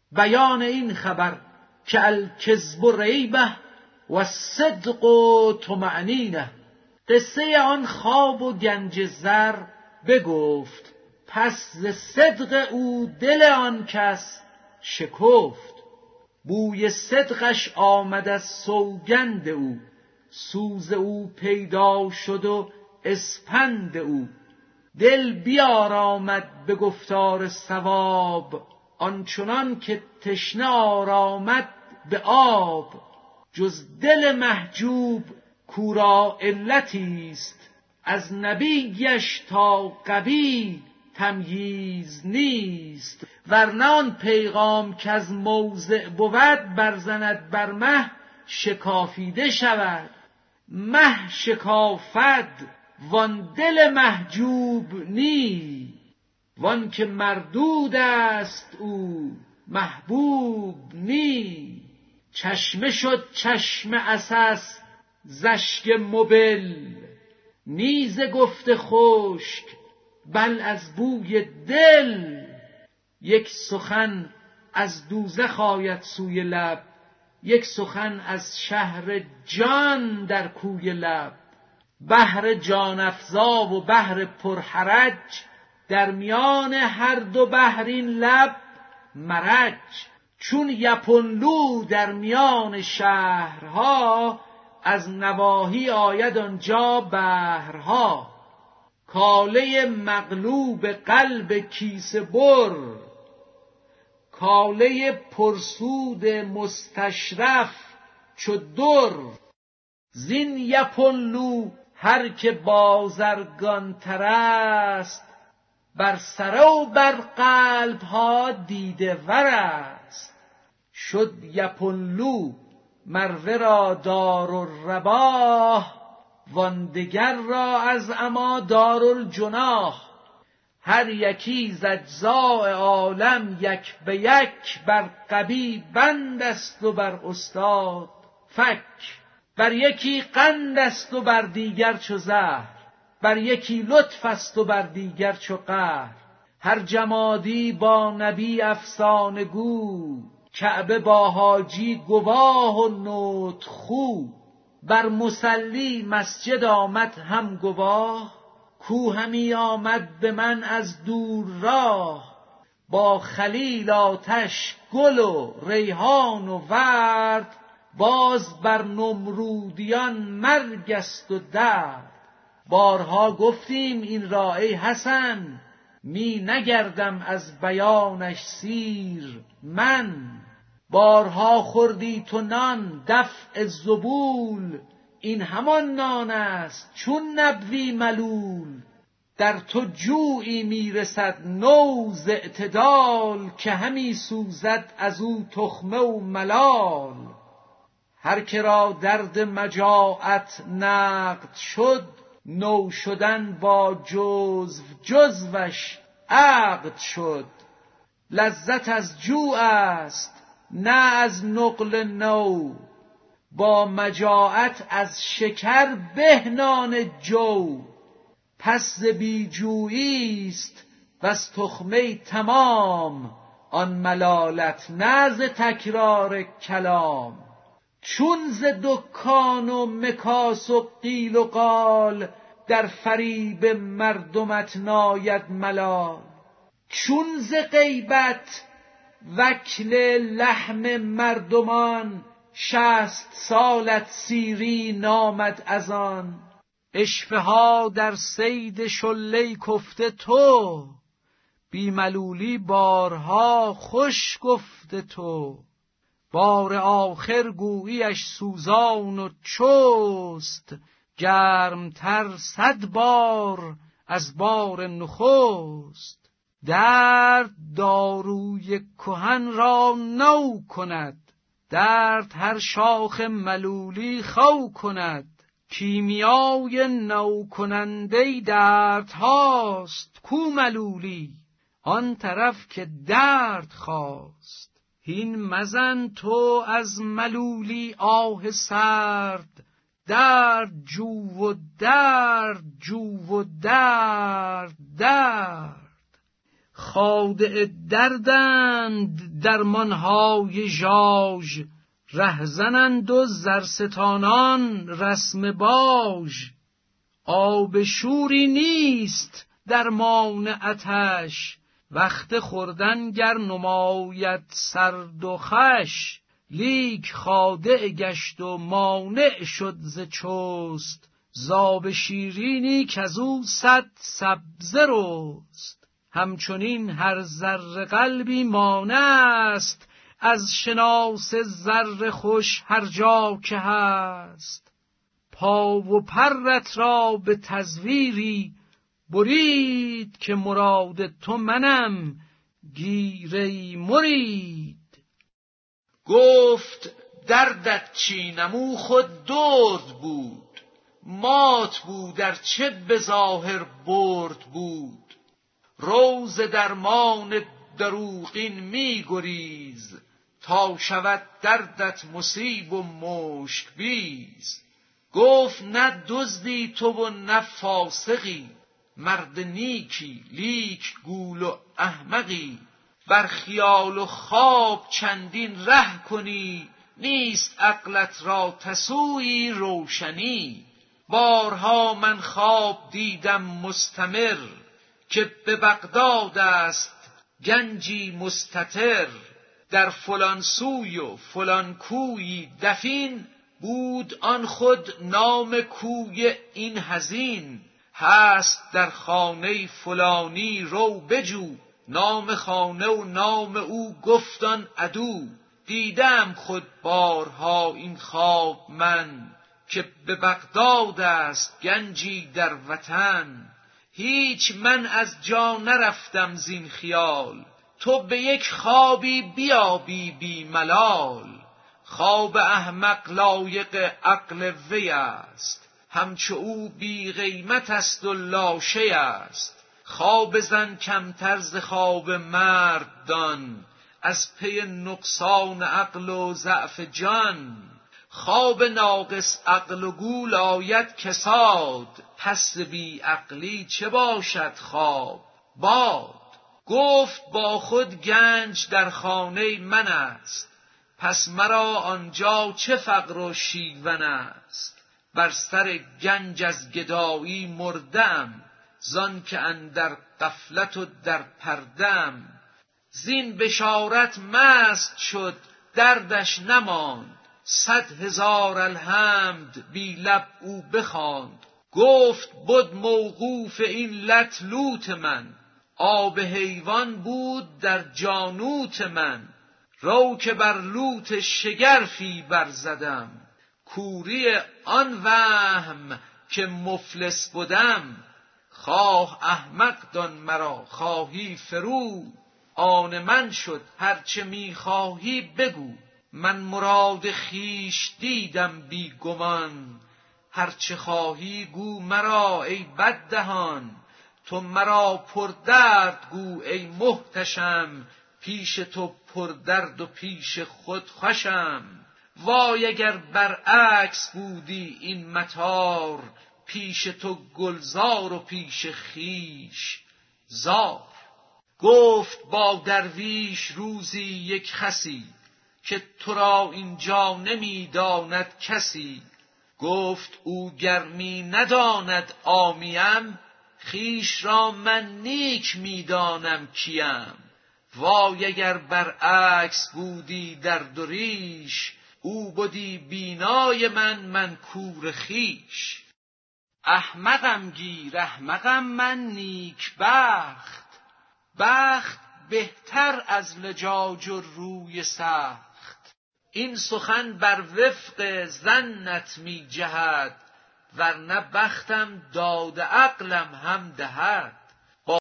بیان این خبر که الکذب ریبه و الصدق طمأنینه. قصه آن خواب و گنج زر بگفت، پس ز صدق او دل آن کس شکفت. بوی صدقش آمد از سوگند او، سوز او پیدا شد و اسپند او. دل بیارامد به گفتار صواب، آنچنان که تشنه آرامد به آب. جز دل محجوب کورا علتی است، از نبیش تا غبی تمییز نیست. ورنه آن پیغام که از موضع بود، برزند بر مه شکافیده شود. مه شکافد وان دل محجوب نی، وان که مردود است او محبوب نی. چشمه شد چشم عسس زاشک مبل، نیز گفت خشک بل از بوی دل. یک سخن از دوزخ آید سوی لب، یک سخن از شهر جان در کوی لب. بحر جان افزا و بحر پرحرج، در میان هر دو بحر این لب مرج. چون یپنلو در میان شهرها، از نواحی آید آنجا بحرها. کاله مغلوب قلب کیسه بر، کاله پرسود مستشرف چو در. زین یپنلو هر که بازرگان تر است، بر سره و بر قلب ها دیده ور است. شد یپنلو مر ورا دارالرباح، وان دگر را از عمی دارالجناح. هر یکی ز اجزاء عالم یک به یک، بر غبی بند است و بر استاد فک. بر یکی قند است و بر دیگر چو زهر، بر یکی لطف است و بر دیگر چو قهر. هر جمادی با نبی افسانه گو، کعبه با حاجی گواه و نطق خو. بر مصلی مسجد آمد هم گواه، کو همی آمد به من از دور راه. با خلیل آتش گل و ریحان و ورد، باز بر نمرودیان مرگ است و درد. بارها گفتیم این را ای حسن، می نگردم از بیانش سیر من. بارها خوردی تو نان دفع الذبول، این همان نان است چون نبوی ملول. در تو جوعی میرسد نو ز اعتدال، که همی سوزد از او تخمه و ملال. هر که را درد مجاعت نقد شد، نو شدن با جزوش عقد شد. لذت از جوع است نه از نقل نو، با مجاعت از شکر به نان جو. پس ز بیجویی است بس تخمه تمام، آن ملالت نه ز تکرار کلام. چون ز دکان و مکاس و قیل و قال، در فریب مردمت ناید ملال. چون ز غیبت وکل لحم مردمان، 60 سالت سیری نامد از آن. اشفه ها در صید شله کفته تو، بی ملولی بارها خوش گفته تو. بار آخر گوییش سوزان و چست، گرمتر 100 بار از بار نخست. درد داروی کهن را نو کند، درد هر شاخ ملولی خو کند. کیمیای نو کننده درد هاست، کو ملولی آن طرف که درد خواست. هین مزن تو از ملولی آه سرد، درد جو و درد جو و درد درد. خادع دردند درمانهای ژاژ، رهزنند و زرستانان رسم باژ. آب شوری نیست درمان آتش، وقت خوردن گر نماید سرد و خوش. لیک خادع گشت و مانع شد ز چست، زآب شیرینی کزو 100 سبزه رست. همچنین هر ذره قلبی مانع است، از شناس زر خوش هر جا که هست. پا و پرت را به تزویری برید، که مراد تو منم گیر ای مرید. گفت دردت چینم، او خود درد بود، مات بود ارچه به ظاهر برد بود. روز درمان دروغین می گریز، تا شود دردت مصیب و مشک بیز. گفت نه دزدی تو و نه فاسقی، مرد نیکی لیک گول و احمقی. بر خیال و خواب چندین ره کنی، نیست عقلت را تسویی روشنی. بارها من خواب دیدم مستمر، که به بغداد است گنجی مستتر. در فلان سوی و فلان کویی دفین، بود آن خود نام کوی این حزین. هست در خانه فلانی رو بجو، نام خانه و نام او گفتان عدو. دیدم خود بارها این خواب من، که به بغداد است گنجی در وطن. هیچ من از جا نرفتم زین خیال، تو به یک خوابی بیابی بی ملال. خواب احمق لایق عقل وی است، همچو او بی قیمت است و لاشه است. خواب زن کمتر ز خواب مرد دان، از پی نقصان عقل و ضعف جان. خواب ناقص عقل و گول آید کساد، پس بی عقلی چه باشد خواب باد. گفت با خود گنج در خانه من است، پس مرا آنجا چه فقر و شیون است. بر سر گنج از گدایی مردم، زان که اندر غفلت و در پردم. زین بشارت مست شد دردش نماند، 100,000 الحمد بی لب او بخواند. گفت بد موقوف این لت لوت من، آب حیوان بود در جانوت من. رو که بر لوت شگرفی برزدم، کوری آن وهم که مفلس بدم. خواه احمق دان مرا خواهی فرو، آن من شد هرچه می خواهی بگو. من مراد خویش دیدم بی گمان، هرچه خواهی گو مرا ای بددهان. تو مرا پردرد گو ای محتشم، پیش تو پردرد و پیش خود خوشم. وای اگر برعکس بودی این مطار، پیش تو گلزار و پیش خویش زار. گفت با درویش روزی یک خسی، که تو را اینجا نمی داند کسی. گفت او گر می نداند عامیم، خویش را من نیک می دانم کیم. وای اگر برعکس بودی درد و ریش، او بودی بینای من کور خویش. احمقم گیر احمقم من نیک بخت، بخت بهتر از لجاج و روی سخت. این سخن بر وفق ظنت می جهد، ورنه بختم داد عقلم هم دهد.